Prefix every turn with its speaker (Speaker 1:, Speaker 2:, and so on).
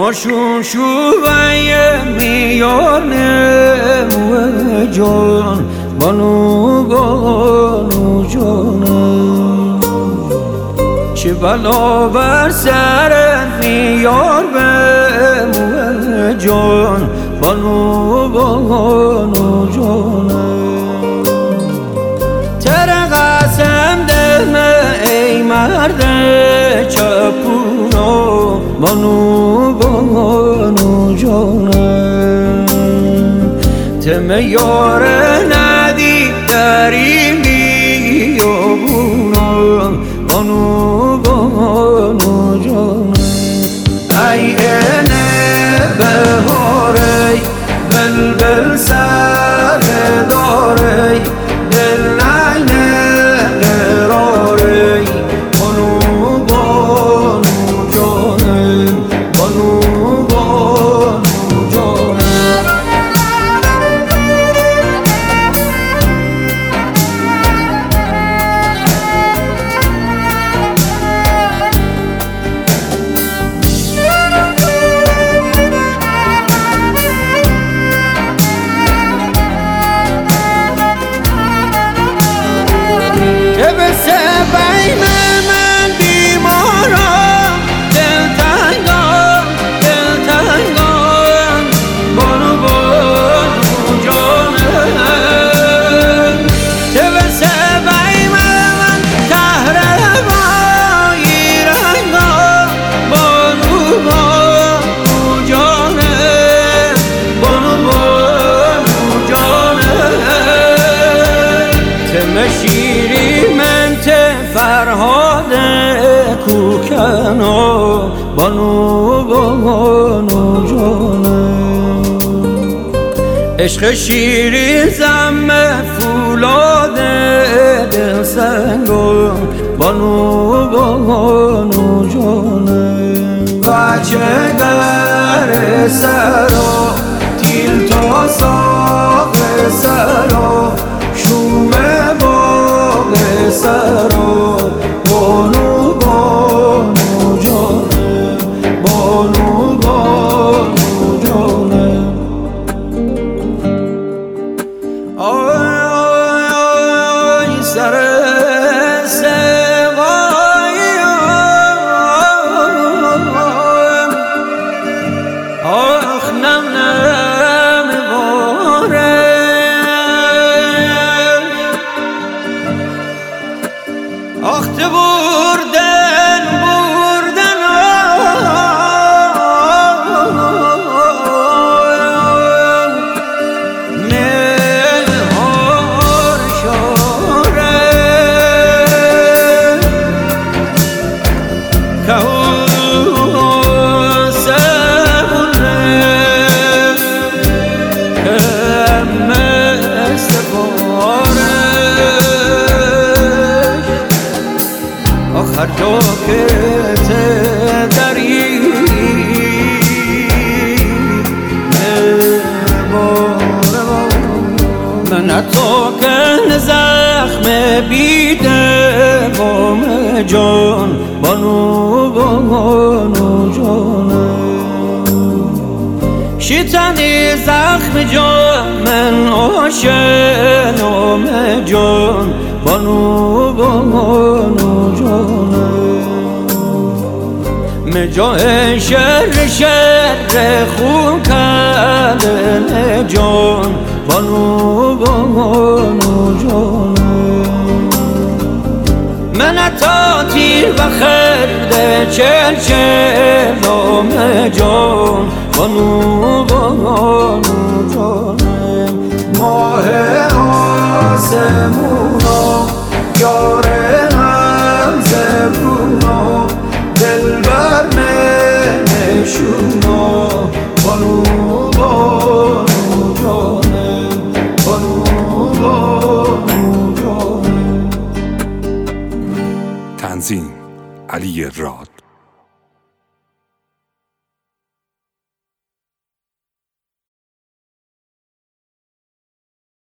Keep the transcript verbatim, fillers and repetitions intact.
Speaker 1: ماشون شویه میانه و جان بانو بانو جانم چه بلا بر سرت میار بم و جان بانو بانو جانم تر قسم دهمه ای مرد چپونو بانو بانو جانم تم یاره ندی داری بیابونو بانو بانو جانم ای اینه بهاره بلبل سر داره دل نینه قراره بانو بانو جانم بانو بانو جانم بین من بیمارم دل تنگم دل تنگم بانو بانو جانم که بسه بین من کهربایی رنگم بانو بانو جانم بانو بانو جانم تمشیری فرهاد کوکنو بانو بانو جانم عشق شیرین زم فولاد دل سنگو بانو بانو جانم بچه در سرا تیل تا ساق سرا شومه باغ سرا بانو بانو جانم بانو بانو جانم آی آی آی سر سوایی آخ نم نم باره آخ تو بردن بردن مهار شاره که سبونه کم استفاره آخر جا که تدری من تو کن زخم بیده بام جان بانو بانو جانم شیطانی زخم جان من آشنام جان بانو بانو جانم مجاه شر شر خون کردن جان بانو بانو جانم من تا تیر و خرد چل چلام جان بانو بانو جانم ماه آسمونا یاره هم زبونا دل بر نشونا بانو بانو جانم بانو بانو جانم
Speaker 2: تنظیم علی راد.